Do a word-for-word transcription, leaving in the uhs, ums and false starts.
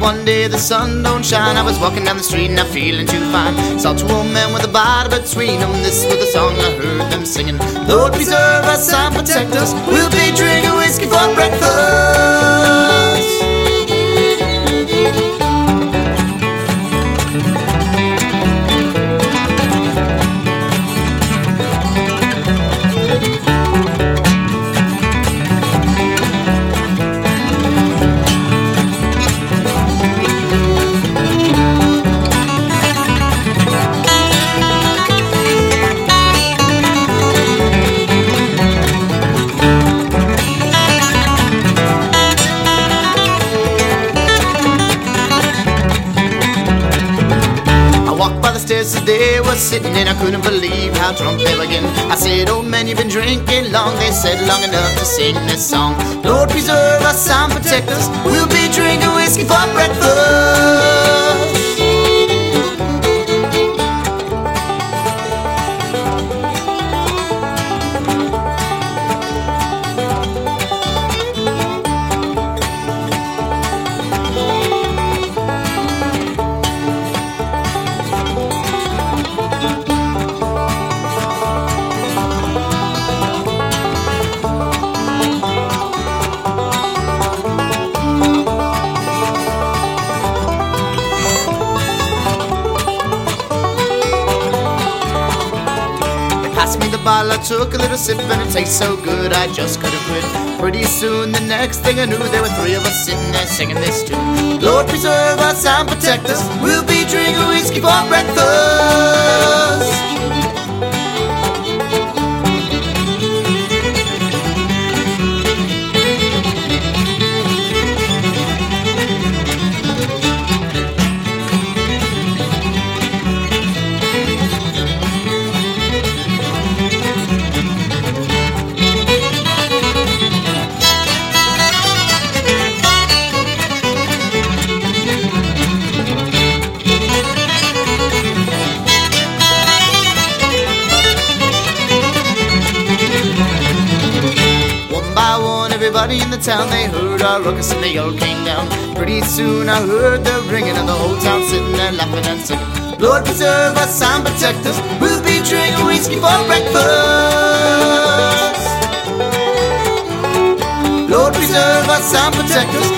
one day the sun don't shine. I was walking down the street not feeling too fine. Saw two old men with a Bible between them. This was the song I heard them singing. Lord preserve us and protect us, we'll be drinking whiskey for breakfast. As they were sitting and I couldn't believe how drunk they were getting. I said, old man, you've been drinking long. They said, long enough to sing this song. Lord preserve us and protect us, we'll be drinking whiskey for breakfast. Passed me the bottle, I took a little sip and it tastes so good I just couldn't quit. Pretty soon the next thing I knew there were three of us sitting there singing this tune. Lord preserve us and protect us, we'll be drinking whiskey for breakfast. Everybody in the town, they heard our ruckus and they all came down. Pretty soon I heard the ringing and the whole town sitting there laughing and singing. Lord preserve us and protect us, we'll be drinking whiskey for breakfast. Lord preserve us and protect us,